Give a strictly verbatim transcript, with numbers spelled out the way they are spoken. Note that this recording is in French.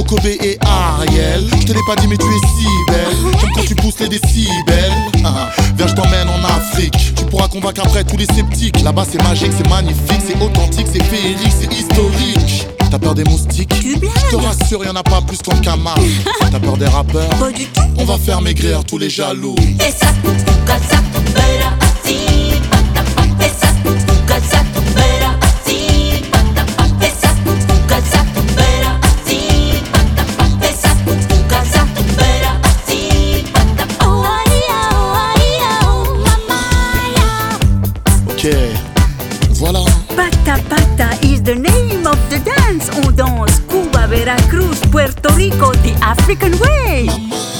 Kobe et Ariel. Je te l'ai pas dit mais tu es si belle. J'aime quand tu pousses les décibels. Ah, viens je t'emmène en Afrique. Tu pourras convaincre après tous les sceptiques. Là-bas c'est magique, c'est magnifique, c'est authentique, c'est féerique, c'est historique. T'as peur des moustiques? Tu blagues? Je te rassure, y'en a pas plus qu'en Camargue. T'as peur des rappeurs? Pas du tout. On va faire maigrir tous les jaloux. Esa casa vera así, esa casa vera así, esa casa vera así, esa casa vera así. Oh, aïe, oh, aïe, oh, mamaya. Ok, voilà. Pata Pata is the name of the dance. On danse Cuba, Veracruz, Puerto Rico, the African way. Mama.